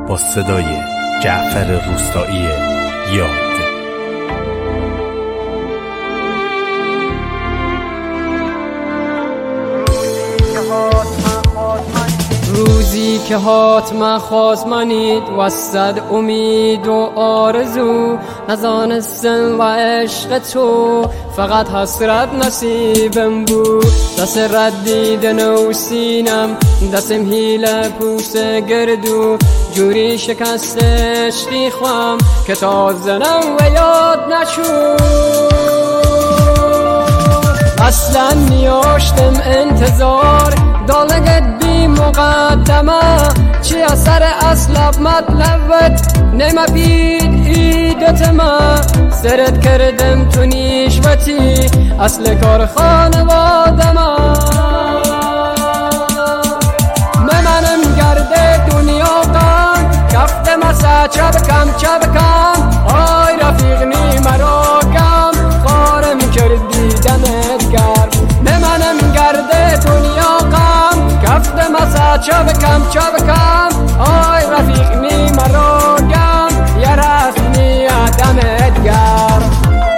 با صدای جعفر روستایی یاد. روزی که حتما خواستمانید و صد امید و آرزو نزانستم و عشق تو فقط حسرت نصیبم بود. دست ردیدن و سینم دستم هیله پوست گردو جوری شکست عشقی خوام که تازنم و یاد نشد. اصلا نیاشتم انتظار دالگت بی مقدمه چی اثر اصلاب مطلبت نما بید ایدت ما سرت کردم تو نیشوتی اصل کار خانواده ما ممنم گرده دنیا قم کفت مسا چبکم آی رفیق نی مرا کم خارم کردی دمت گرم ممنم گرده دنیا قم کفت مسا چبکم آی رفیق نی مرا کم یا رفنی دمت گرم.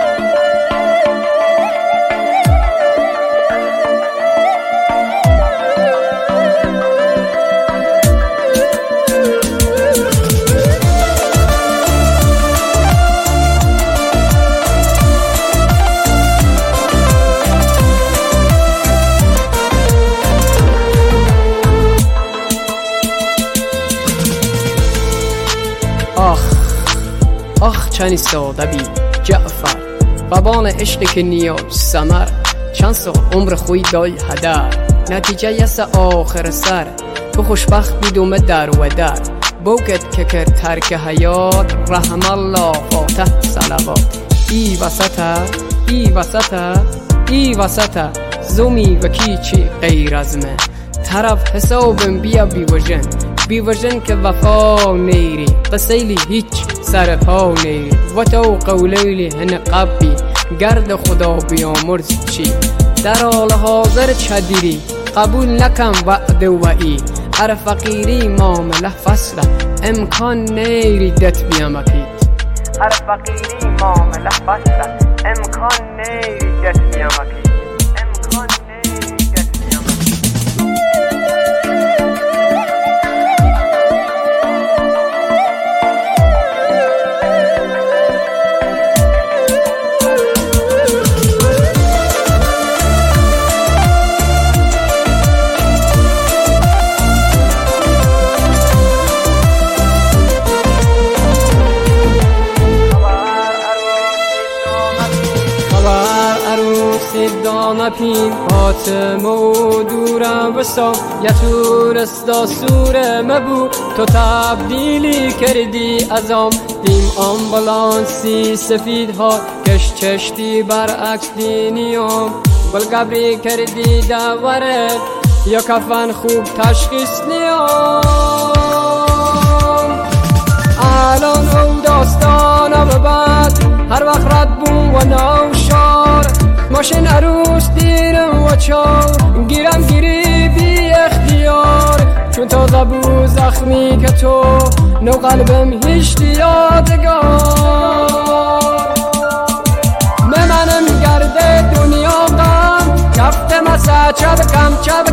آخ چنی ساده بی جعفر بابان عشقی که نیاز سمر چند سال عمر خوی دای هدر نتیجه یس آخر سر تو خوشبخت بیدوم در و در بوکت که کرد ترک حیات رحم الله فاتح صلوات ای وسطه زومی و کیچی غیر از من طرف حسابم بیا بی وجن که وفا نیری قسیلی هیچ سر پا نیری و تو قولیلی هن قبی گرد خدا بیامرز چی در حال حاضر چدیری قبول نکن وعد و ای ار فقیری معامله فصله امکان نیری دت بیامکید ار فقیری معامله فصله امکان نیری دت بیامکید دانه پین آتم و دورم بسام یا تورستا سوره مبو تو تبدیلی کردی ازام دیم آمبولانسی سفید ها کش چشتی برعکس دینیام گلگبری کردی دوره یا کفن خوب تشخیص نیام الان او داستانم بعد هر وقت رد بون و نوشار ماشین عروس دیرم و چار گیری بی اختیار چون تازه بو زخمی که تو نو قلبم هیچ یادگار ممنم گرده دنیا غم کفت مسا چبکم